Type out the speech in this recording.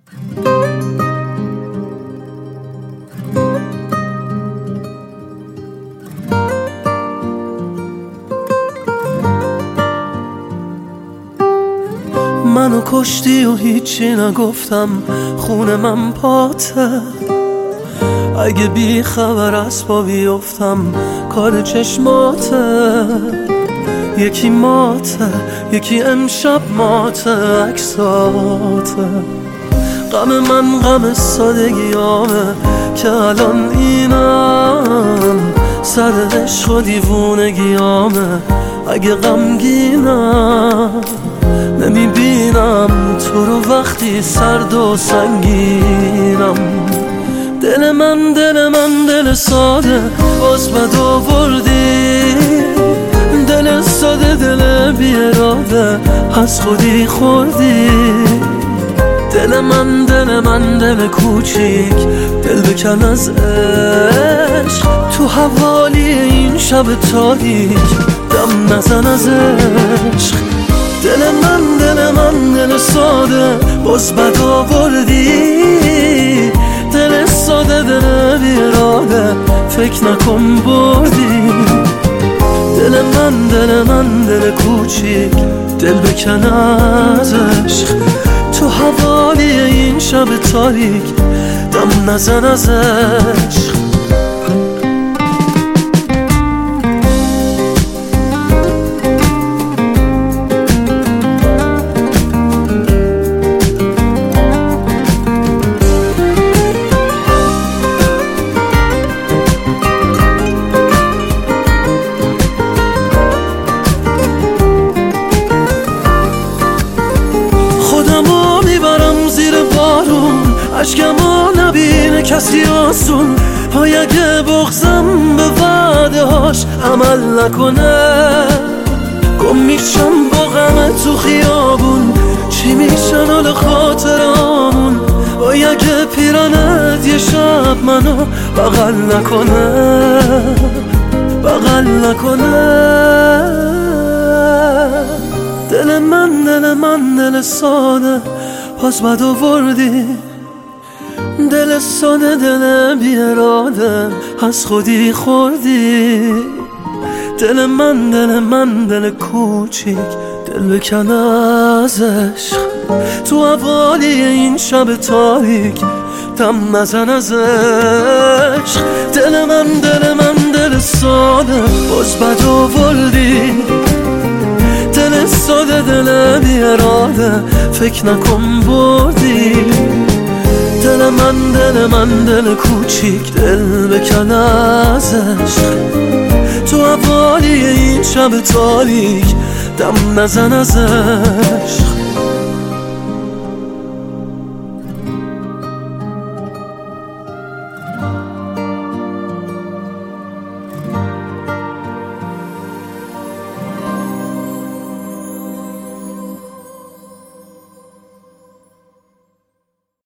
منو کشتی و هیچی نگفتم، خون من پاته. اگه بی خبر از پا بیفتم کار چشماته. یکی ماته، یکی امشب ماته، عکساته. غم من غم سادگیامه که الان اینم، سر عشق و دیوونگیامه. اگه غمگینم نمیبینم تو رو وقتی سرد و سنگینم. دل من دل ساده باز بد آوردی. دل ساده دل بی اراده از خودی خوردی. دل من دل کوچیک دل بکن از عشق. تو حوالی این شب تاریک دم نزن از عشق. دل من دل ساده باز بد آوردی. دل ساده دل بی اراده فکر نکن بردی. دل من دل کوچیک دل بکن از عشق. تو حوالی این شب تاریک دم نزن از عشق. اشکمو نبینه کسی آسون. پای اگه بغزم به وعده هاش عمل نکنه، گم میشم با غم تو خیابون. چی میشن حال خاطرامون؟ پای اگه پیرانت یه شب منو بغل نکنه. دل من دل ساده باز بد آوردی. دل ساده دل بی اراده از خودی خوردی. دل من دل کوچیک دل بکن از عشق. تو حوالی این شب تاریک دم نزن از عشق. دل من دل ساده باز بد آوردی. دل ساده دل بی اراده فکر نکن بردی. دل من دل کوچیک دل بکن از عشق. تو حوالی این شب تاریک دم نزن از عشق.